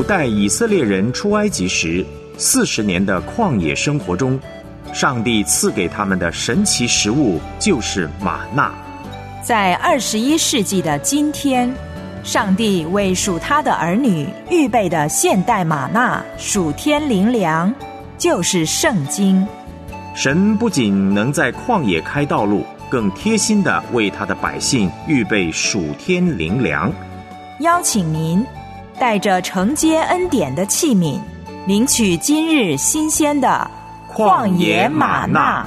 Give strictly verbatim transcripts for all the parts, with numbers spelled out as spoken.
古代以色列人出埃及时四十年的旷野生活中，上帝赐给他们的神奇食物就是玛纳。 在二十一世纪的今天，上帝为属他的儿女预备的现代玛纳属天灵粮，就是圣经。 神不仅能在旷野开道路，更贴心地为他的百姓预备属天灵粮。 邀请您带着承接恩典的器皿，领取今日新鲜的旷野玛纳。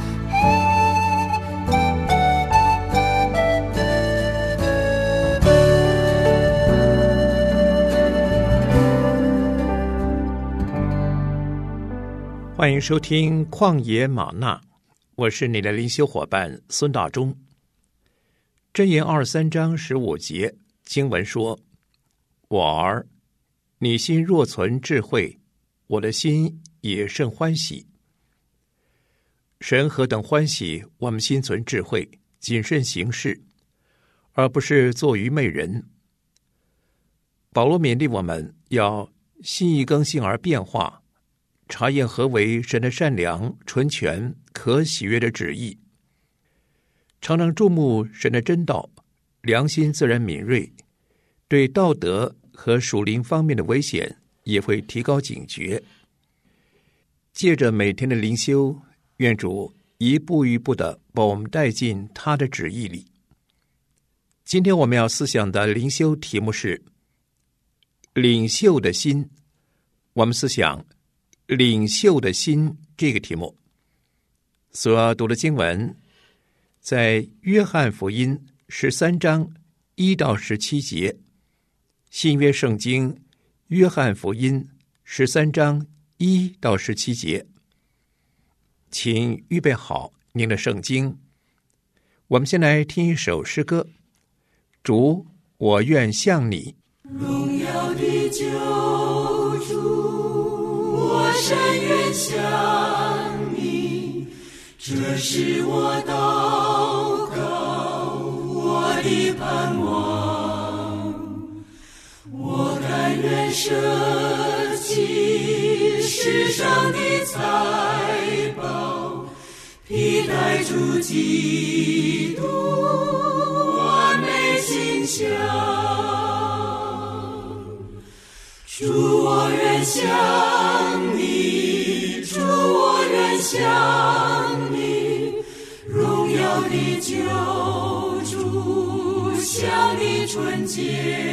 欢迎收听旷野玛纳，我是你的灵修伙伴孙大中。箴言二十三章十五节经文说：我儿，你心若存智慧，我的心也甚欢喜。神何等欢喜我们心存智慧，谨慎行事，而不是做愚昧人。保罗勉励我们要心意更新而变化，查验何为神的善良、纯全、可喜悦的旨意。常常注目神的真道，良心自然敏锐，对道德和属灵方面的危险也会提高警觉。借着每天的灵修，愿主一步一步地把我们带进他的旨意里。今天我们要思想的灵修题目是领袖的心。我们思想领袖的心这个题目所要读的经文在约翰福音十三章一到十七节，新约圣经约翰福音十三章一到十七节。请预备好您的圣经，我们先来听一首诗歌。主，我愿向你。 荣耀的救主，我深愿向你，这是我祷告，我的盼望。我甘愿舍弃世上的财宝，替代主基督完美形象。主，我愿向你，主，我愿向你，荣耀的救主，向你纯洁。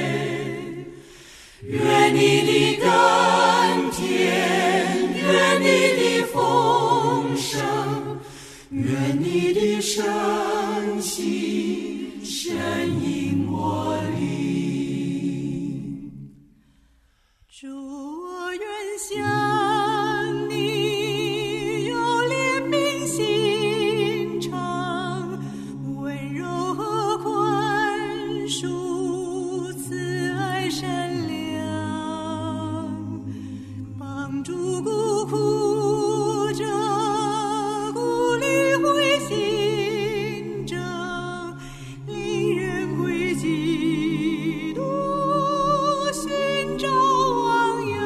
愿你的甘甜，愿你的丰盛，愿你的圣心深引我灵。主，我愿向你，有怜悯心肠，温柔和宽恕，慈爱善良，帮助孤苦者，鼓励灰心者，领人归基督，寻找汪洋。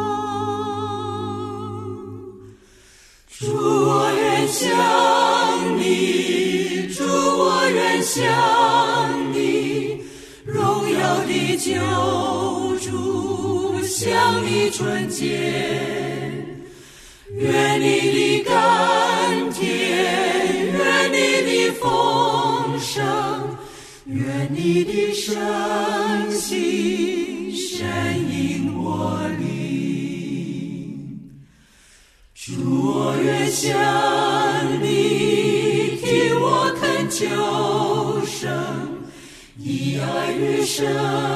主，我愿向你，主，我愿向你，荣耀的救主，向你纯洁。愿你的甘甜，愿你的丰盛，愿你的圣心深引我灵。主，我愿向你，听我恳求声，以爱与生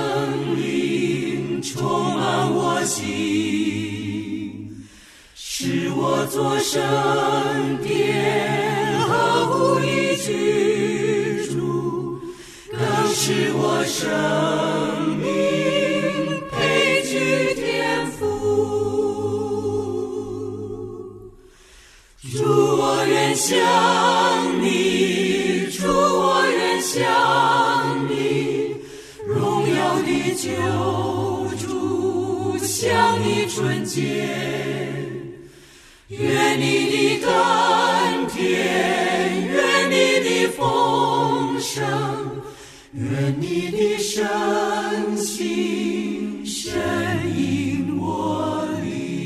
灵充满我心，使我作圣殿和乎你居住，更使我生命配具天赋。主，我愿向你，主，我愿向你，荣耀的救主， 像你纯洁，愿你的甘甜，愿你的丰盛，愿你的深情深引我里。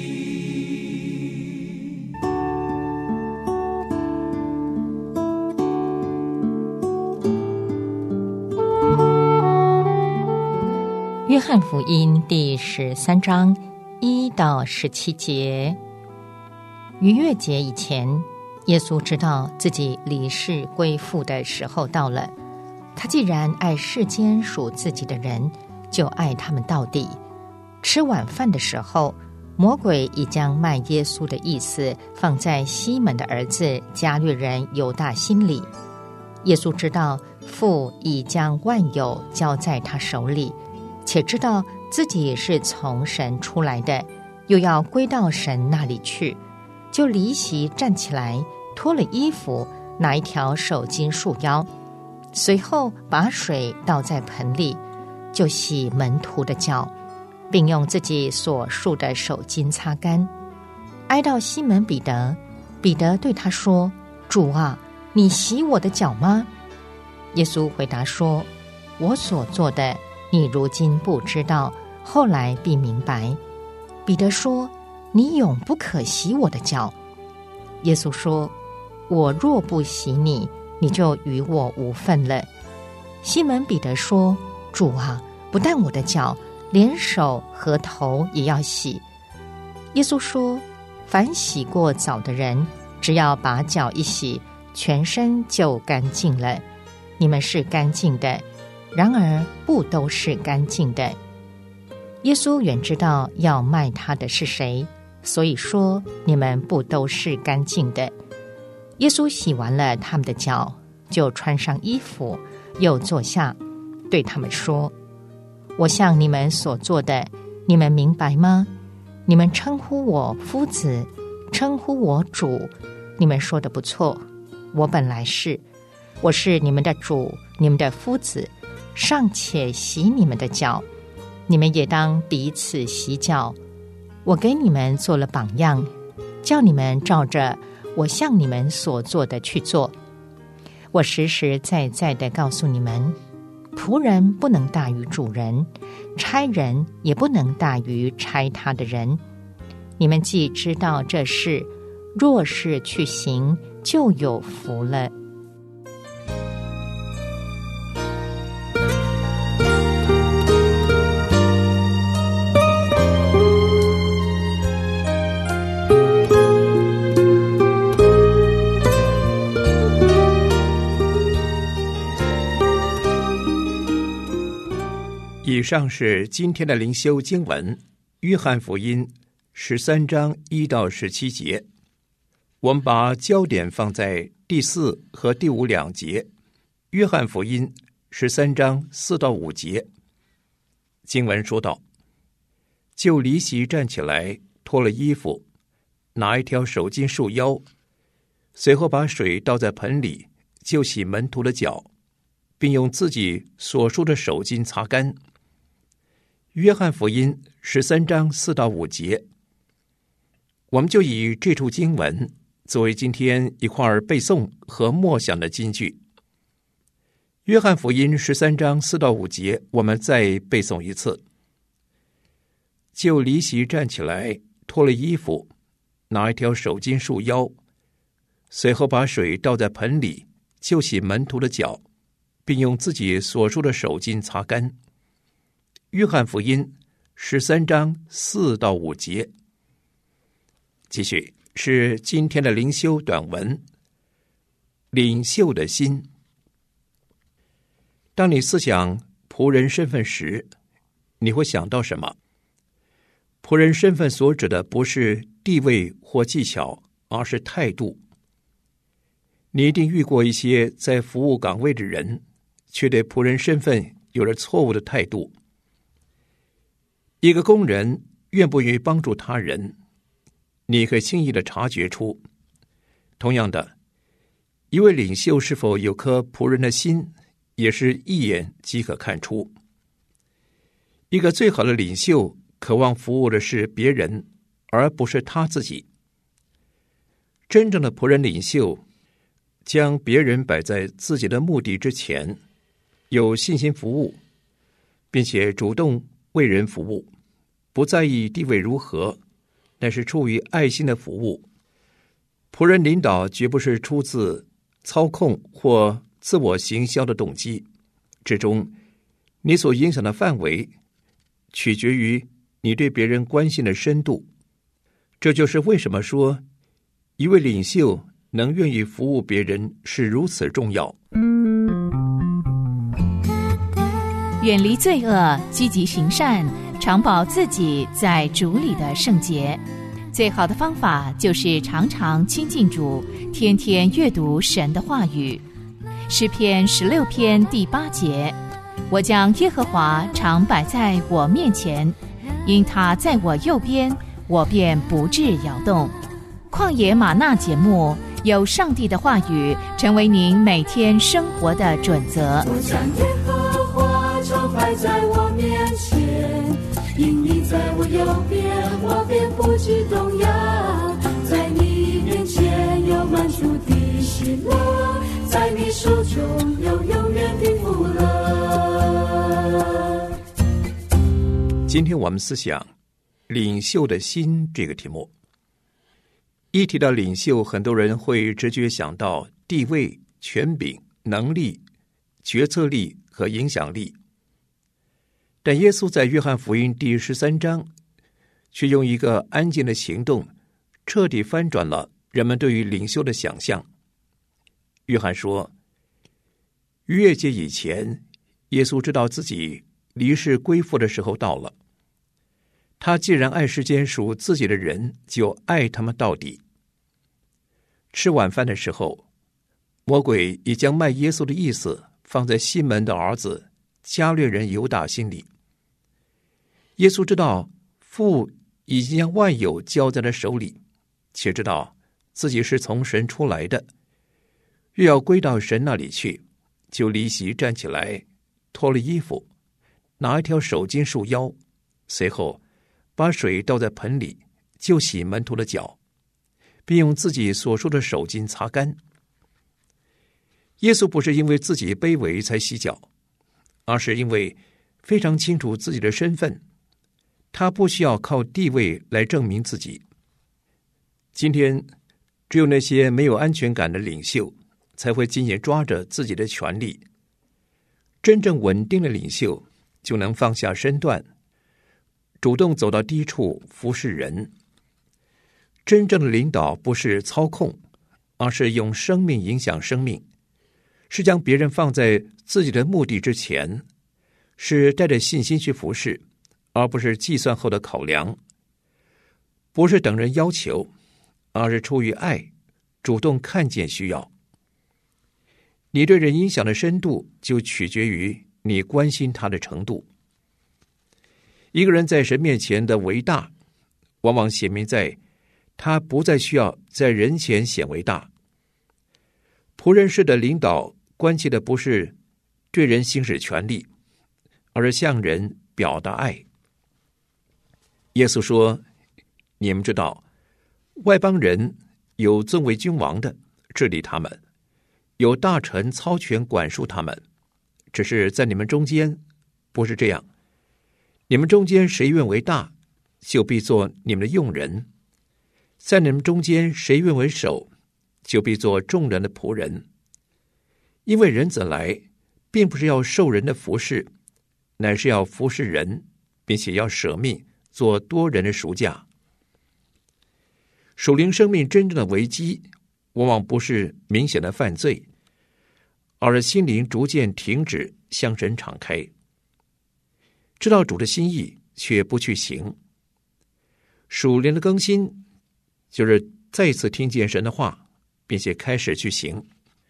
约翰福音第十三章一到十七节。逾越节以前，耶稣知道自己离世归父的时候到了。他既然爱世间属自己的人，就爱他们到底。吃晚饭的时候，魔鬼已将卖耶稣的意思放在西门的儿子加略人犹大心里。耶稣知道父已将万有交在他手里，且知道自己是从神出来的，又要归到神那里去，就离席站起来，脱了衣服，拿一条手巾束腰，随后把水倒在盆里，就洗门徒的脚，并用自己所束的手巾擦干。挨到西门彼得，彼得对他说：主啊，你洗我的脚吗？耶稣回答说：我所做的你如今不知道，后来必明白。彼得说：你永不可洗我的脚。耶稣说：我若不洗你，你就与我无分了。西门彼得说：主啊，不但我的脚，连手和头也要洗。耶稣说：凡洗过澡的人，只要把脚一洗，全身就干净了。你们是干净的，然而不都是干净的。耶稣原知道要卖他的是谁，所以说你们不都是干净的。耶稣洗完了他们的脚，就穿上衣服，又坐下，对他们说：我向你们所做的，你们明白吗？你们称呼我夫子，称呼我主，你们说的不错，我本来是，我是你们的主，你们的夫子，尚且洗你们的脚，你们也当彼此洗脚。我给你们做了榜样，叫你们照着我向你们所做的去做。我实实在在地告诉你们，仆人不能大于主人，差人也不能大于差他的人。你们既知道这事，若是去行，就有福了。 以上是今天的灵修经文，约翰福音十三章一到十七节。我们把焦点放在第四和第五两节。约翰福音十三章四到五节，经文说道：就离席站起来，脱了衣服，拿一条手巾束腰，随后把水倒在盆里，就洗门徒的脚，并用自己所束的手巾擦干。约翰福音十三章四到五节，我们就以这处经文作为今天一块儿背诵和默想的金句。约翰福音十三章四到五节，我们再背诵一次。就离席站起来，脱了衣服，拿一条手巾束腰，随后把水倒在盆里，就洗门徒的脚，并用自己所束的手巾擦干。约翰福音十三章四到五节。继续是今天的灵修短文，领袖的心。当你思想仆人身份时，你会想到什么？仆人身份所指的不是地位或技巧，而是态度。你一定遇过一些在服务岗位的人，却对仆人身份有了错误的态度。一个工人愿不愿意帮助他人，你可轻易地察觉出。同样的，一位领袖是否有颗仆人的心，也是一眼即可看出。一个最好的领袖渴望服务的是别人，而不是他自己。真正的仆人领袖将别人摆在自己的目的之前，有信心服务，并且主动为人服务，不在意地位如何，但是出于爱心的服务。仆人领导绝不是出自操控或自我行销的动机，之中你所影响的范围取决于你对别人关心的深度。这就是为什么说一位领袖能愿意服务别人是如此重要。 远离罪恶，积极行善，常保自己在主里的圣洁。最好的方法就是常常亲近主，天天阅读神的话语。诗篇十六篇第八节，我将耶和华常摆在我面前，因他在我右边，我便不致摇动。旷野吗哪节目，有上帝的话语成为您每天生活的准则。 我将耶和华常摆在我面前，因你在我右边，我便不致动摇。在你面前有满足的喜乐，在你手中有永远的福乐。 今天我们思想领袖的心这个题目。一提到领袖，很多人会直觉想到地位、权柄、能力、决策力和影响力。但耶稣在约翰福音第十三章却用一个安静的行动彻底翻转了人们对于领袖的想象。约翰说，逾越节以前，耶稣知道自己离世归父的时候到了。他既然爱世间属自己的人，就爱他们到底。吃晚饭的时候，魔鬼已将卖耶稣的意思放在西门的儿子加略人犹大心里。耶稣知道父已经将万有交在他手里，且知道自己是从神出来的，又要归到神那里去，就离席站起来，脱了衣服，拿一条手巾束腰，随后把水倒在盆里，就洗门徒的脚，并用自己所束的手巾擦干。耶稣不是因为自己卑微才洗脚，而是因为非常清楚自己的身份，他不需要靠地位来证明自己。今天只有那些没有安全感的领袖才会紧紧抓着自己的权利，真正稳定的领袖就能放下身段，主动走到低处服侍人。真正的领导不是操控，而是用生命影响生命，是将别人放在自己的目的之前，是带着信心去服侍，而不是计算后的考量，不是等人要求，而是出于爱，主动看见需要。你对人影响的深度就取决于你关心他的程度。一个人在神面前的为大，往往显明在他不再需要在人前显为大。仆人式的领导关切的不是对人行使权力，而是向人表达爱。耶稣说，你们知道外邦人有尊为君王的治理他们，有大臣操权管束他们，只是在你们中间不是这样。你们中间谁愿为大，就必做你们的用人；在你们中间谁愿为首，就必做众人的仆人。因为人子来，并不是要受人的服侍，乃是要服侍人，并且要舍命做多人的赎价。属灵生命真正的危机，往往不是明显的犯罪，而是心灵逐渐停止向神敞开，知道主的心意却不去行。属灵的更新就是再次听见神的话，并且开始去行。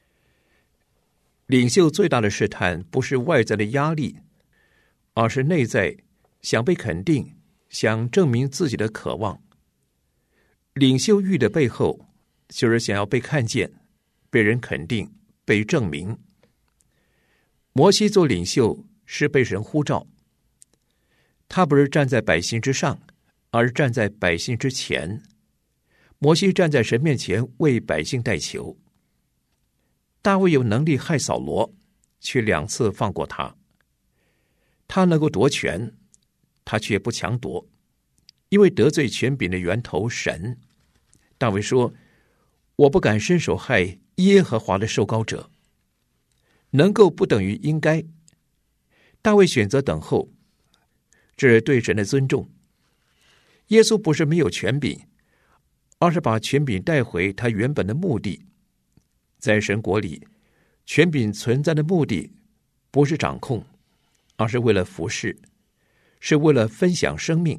领袖最大的试探不是外在的压力，而是内在想被肯定，想证明自己的渴望。领袖欲的背后就是想要被看见，被人肯定，被证明。摩西做领袖是被神呼召， 他不是站在百姓之上，而是站在百姓之前。摩西站在神面前为百姓代求。大卫有能力害扫罗，却两次放过他。他能够夺权，他却不强夺，因为得罪权柄的源头神。大卫说：我不敢伸手害耶和华的受膏者。能够不等于应该。大卫选择等候，这是对神的尊重。耶稣不是没有权柄，而是把权柄带回他原本的目的。在神国里，权柄存在的目的不是掌控，而是为了服侍，是为了分享生命。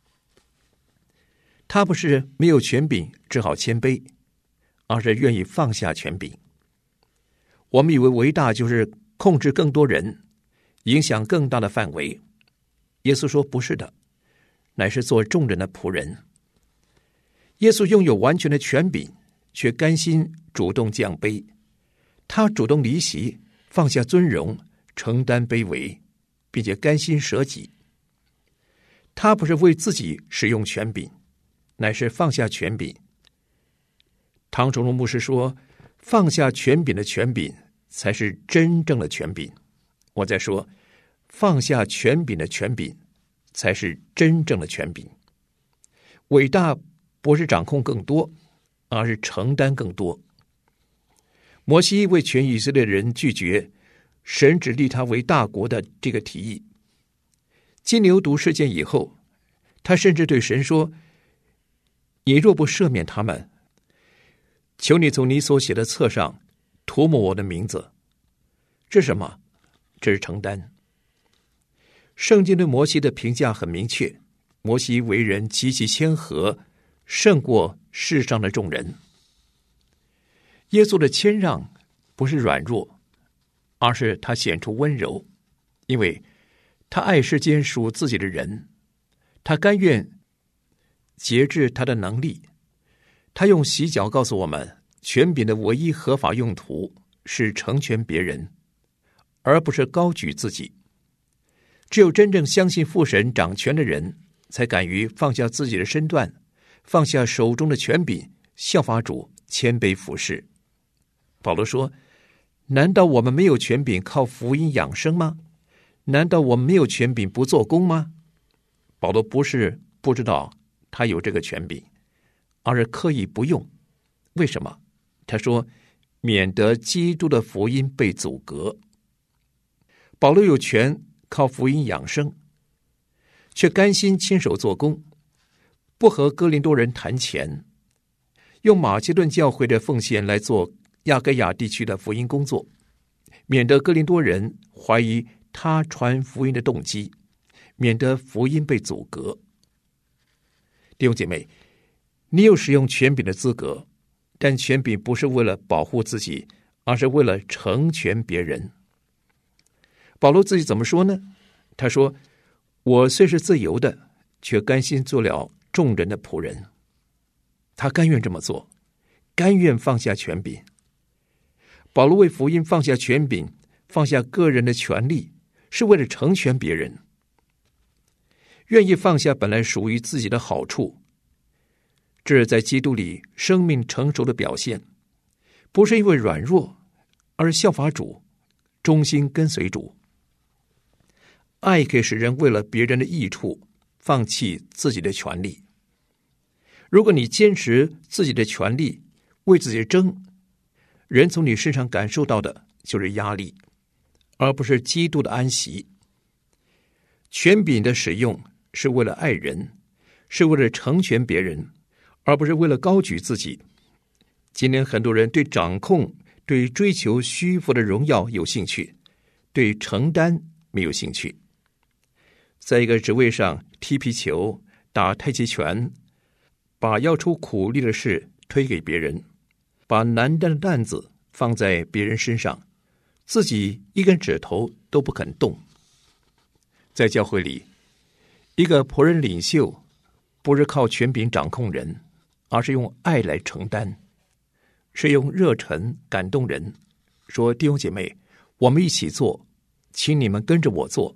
他不是没有权柄只好谦卑，而是愿意放下权柄。我们以为为大就是控制更多人，影响更大的范围。耶稣说不是的，乃是做众人的仆人。耶稣拥有完全的权柄，却甘心主动降卑。他主动离席，放下尊荣，承担卑微，并且甘心舍己。他不是为自己使用权柄，乃是放下权柄。唐崇荣牧师说，放下权柄的权柄才是真正的权柄。我在说，放下权柄的权柄才是真正的权柄。伟大不是掌控更多，而是承担更多。摩西为全以色列人拒绝神只立他为大国的这个提议。金牛犊事件以后，他甚至对神说：你若不赦免他们，求你从你所写的册上涂抹我的名字。这是什么？这是承担。圣经对摩西的评价很明确，摩西为人极其谦和，胜过世上的众人。耶稣的谦让不是软弱，而是他显出温柔，因为他爱世间属自己的人，他甘愿节制他的能力。他用洗脚告诉我们，权柄的唯一合法用途是成全别人，而不是高举自己。只有真正相信父神掌权的人，才敢于放下自己的身段，放下手中的权柄，效法主，谦卑服侍。保罗说：难道我们没有权柄靠福音养生吗？难道我们没有权柄不做工吗？保罗不是不知道他有这个权柄，而是刻意不用。为什么？他说：免得基督的福音被阻隔。保罗有权靠福音养生，却甘心亲手做工，不和哥林多人谈钱，用马其顿教会的奉献来做亚该亚地区的福音工作，免得哥林多人怀疑他传福音的动机，免得福音被阻隔。弟兄姐妹，你有使用权柄的资格，但权柄不是为了保护自己，而是为了成全别人。保罗自己怎么说呢？他说：我虽是自由的，却甘心做了众人的仆人。他甘愿这么做，甘愿放下权柄。保罗为福音放下权柄，放下个人的权利，是为了成全别人。愿意放下本来属于自己的好处，这是在基督里生命成熟的表现，不是因为软弱，而是效法主，忠心跟随主。爱可以使人为了别人的益处放弃自己的权利。如果你坚持自己的权利，为自己争，人从你身上感受到的就是压力，而不是基督的安息。权柄的使用是为了爱人，是为了成全别人，而不是为了高举自己。今天很多人对掌控、对追求虚浮的荣耀有兴趣，对承担没有兴趣。在一个职位上踢皮球、打太极拳，把要出苦力的事推给别人，把难担的担子放在别人身上，自己一根指头都不肯动。在教会里，一个仆人领袖不是靠权柄掌控人，而是用爱来承担，是用热忱感动人，说弟兄姐妹，我们一起做，请你们跟着我做，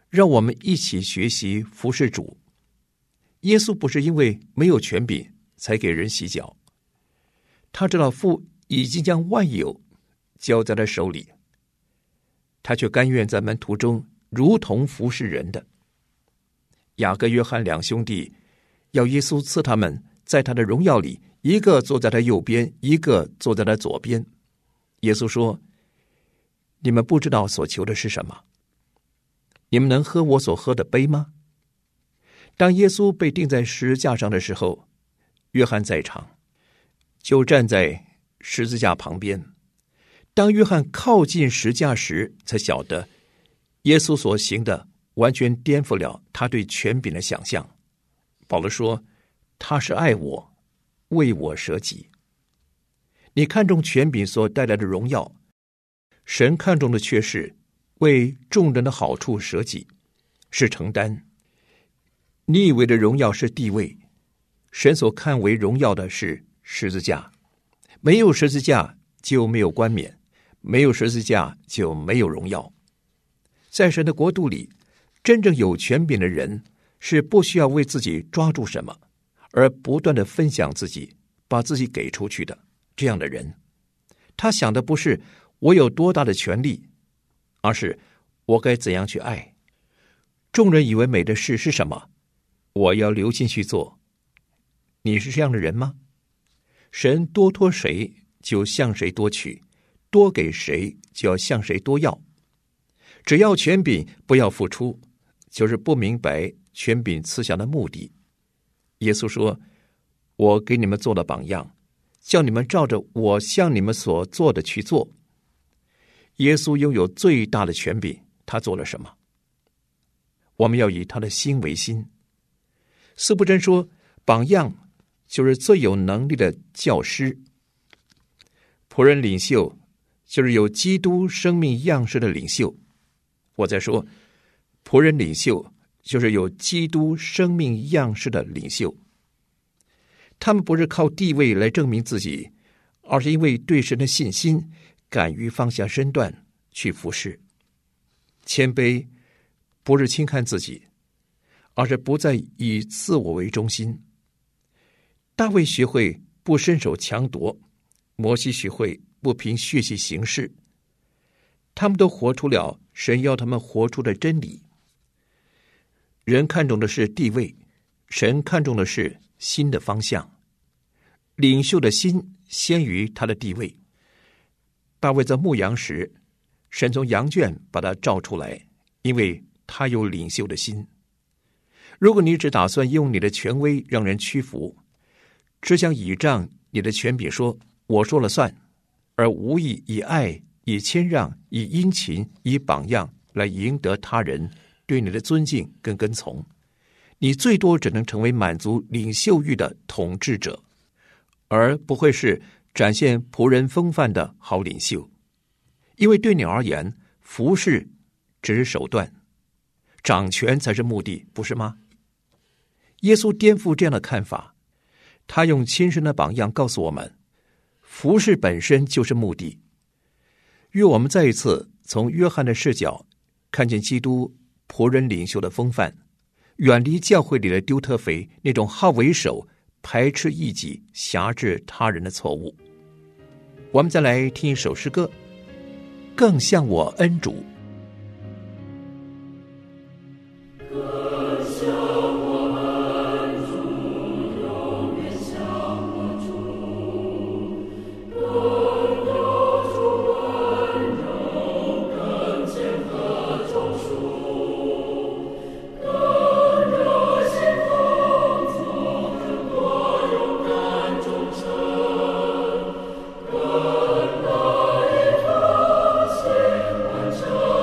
让我们一起学习服侍主。耶稣不是因为没有权柄才给人洗脚，他知道父已经将万有交在他手里，他却甘愿在门徒中如同服侍人的。雅各、约翰两兄弟要耶稣赐他们在他的荣耀里，一个坐在他右边，一个坐在他左边。耶稣说：你们不知道所求的是什么，你们能喝我所喝的杯吗？当耶稣被钉在十字架上的时候，约翰在场，就站在十字架旁边。当约翰靠近十字架时，才晓得耶稣所行的完全颠覆了他对权柄的想象。保罗说，他是爱我，为我舍己。你看重权柄所带来的荣耀，神看重的却是为众人的好处舍己，是承担。你以为的荣耀是地位，神所看为荣耀的是十字架。没有十字架就没有冠冕，没有十字架就没有荣耀。在神的国度里，真正有权柄的人是不需要为自己抓住什么，而不断的分享自己，把自己给出去的。这样的人，他想的不是我有多大的权利，而是我该怎样去爱。众人以为美的事是什么，我要留心去做。你是这样的人吗？神多托谁就向谁多取，多给谁就要向谁多要。只要权柄不要付出，就是不明白权柄赐下的目的。耶稣说，我给你们做了榜样，叫你们照着我向你们所做的去做。耶稣拥有最大的权柄，他做了什么？我们要以他的心为心。司布真说，榜样就是最有能力的教师，仆人领袖就是有基督生命样式的领袖。我在说，仆人领袖就是有基督生命样式的领袖。他们不是靠地位来证明自己，而是因为对神的信心，敢于放下身段去服侍。谦卑不是轻看自己，而是不再以自我为中心。大卫学会不伸手强夺，摩西学会不凭血气行事。他们都活出了神要他们活出的真理。人看重的是地位，神看重的是心的方向。领袖的心先于他的地位。大卫在牧羊时，神从羊圈把他召出来，因为他有领袖的心。如果你只打算用你的权威让人屈服，只想倚仗你的权柄说我说了算，而无意以爱、以谦让、以殷勤、以榜样来赢得他人对你的尊敬跟跟从，你最多只能成为满足领袖欲的统治者，而不会是展现仆人风范的好领袖。因为对你而言，服侍只是手段，掌权才是目的，不是吗？耶稣颠覆这样的看法，他用亲身的榜样告诉我们，服侍本身就是目的。愿我们再一次从约翰的视角看见基督仆人领袖的风范，远离教会里的丢特肥那种好为首、排斥异己、辖制他人的错误。我们再来听一首诗歌，更像我恩主。 Oh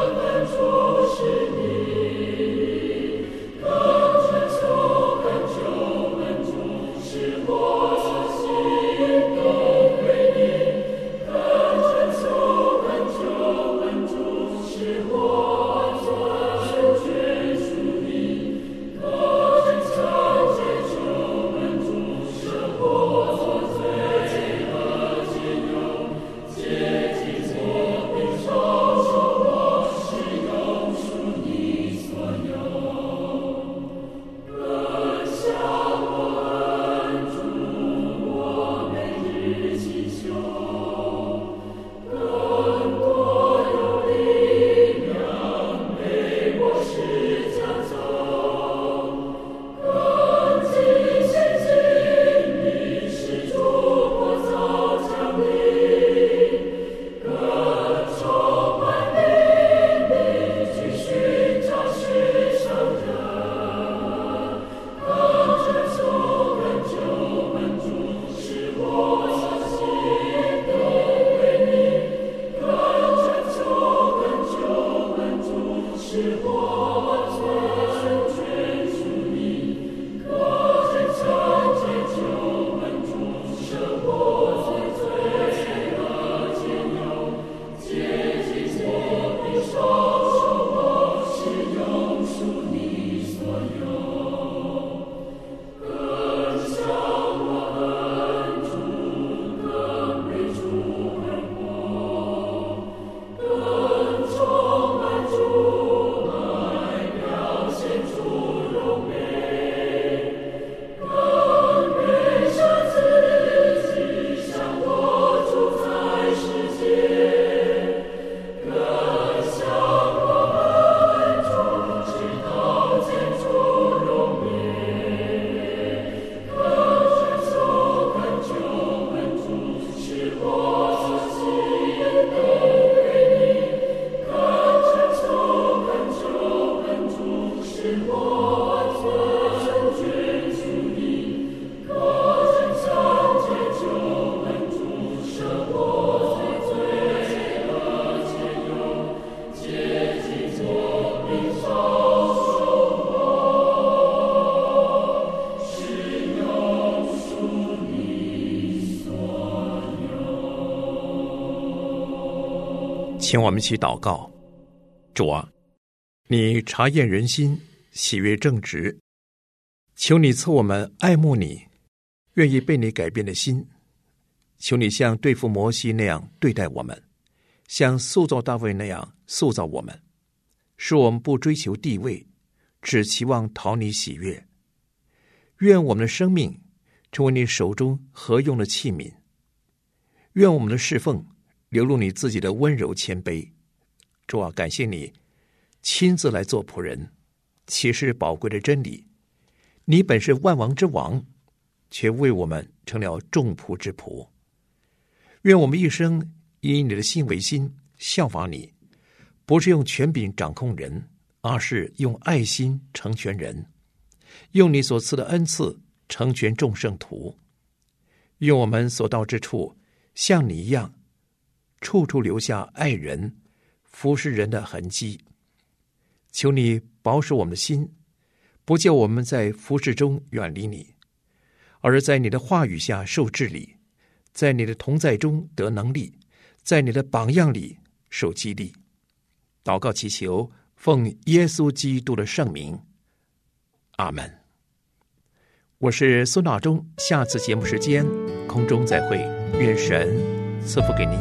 请我们一起祷告。主啊，你察验人心，喜悦正直，求你赐我们爱慕你，愿意被你改变的心。求你像对付摩西那样对待我们，像塑造大卫那样塑造我们，使我们不追求地位，只期望讨你喜悦。愿我们的生命成为你手中合用的器皿，愿我们的侍奉流露你自己的温柔谦卑。主啊，感谢你亲自来做仆人，启示宝贵的真理。你本是万王之王，却为我们成了众仆之仆。愿我们一生以你的心为心，效法你，不是用权柄掌控人，而是用爱心成全人，用你所赐的恩赐成全众圣徒。愿我们所到之处像你一样，处处留下爱人服侍人的痕迹。求你保守我们的心，不叫我们在服侍中远离你，而在你的话语下受治理，在你的同在中得能力，在你的榜样里受激励。祷告祈求，奉耶稣基督的圣名，阿们。我是孙大中，下次节目时间空中再会，愿神赐福给您。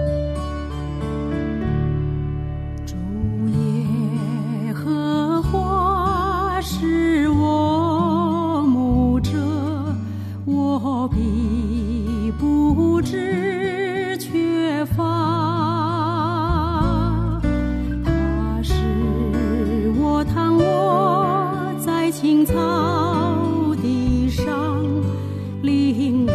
是我牧者，我必不致缺乏。他是我躺卧在青草地上，领